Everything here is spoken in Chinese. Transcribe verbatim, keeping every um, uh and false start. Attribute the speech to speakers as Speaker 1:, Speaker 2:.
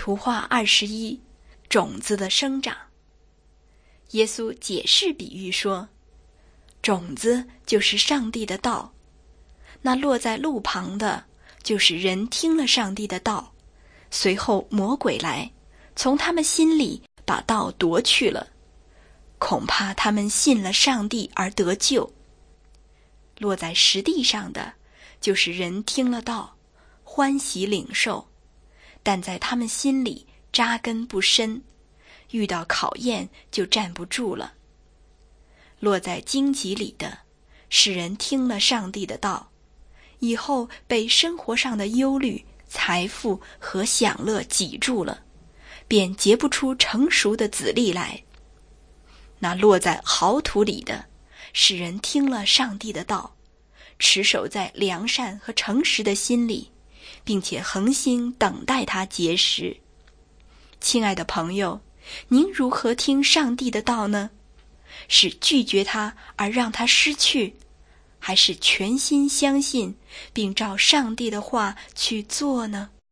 Speaker 1: 图画二十一，种子的生长。耶稣解释比喻说，种子就是上帝的道，那落在路旁的，就是人听了上帝的道，随后魔鬼来，从他们心里把道夺去了，恐怕他们信了上帝而得救。落在实地上的，就是人听了道，欢喜领受，但在他们心里扎根不深，遇到考验就站不住了。落在荆棘里的，是人听了上帝的道，以后被生活上的忧虑、财富和享乐挤住了，便结不出成熟的籽粒来。那落在好土里的，是人听了上帝的道，持守在良善和诚实的心里，并且恒心等待他结实。亲爱的朋友，您如何听上帝的道呢？是拒绝他而让他失去，还是全心相信并照上帝的话去做呢？